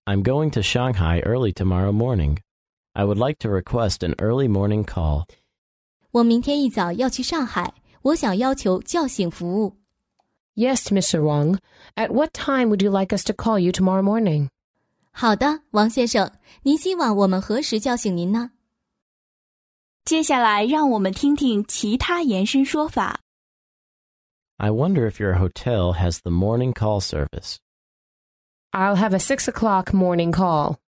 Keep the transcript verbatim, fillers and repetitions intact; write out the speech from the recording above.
I'm going to Shanghai early tomorrow morning. I would like to request an early morning call. 我明天一早要去上海，我想要求叫醒服务。 Yes, Mister Wang. At what time would you like us to call you tomorrow morning? 好的，王先生，您希望我们何时叫醒您呢？ 接下来让我们听听其他延伸说法。 I wonder if your hotel has the morning call service. I'll have a six o'clock morning call.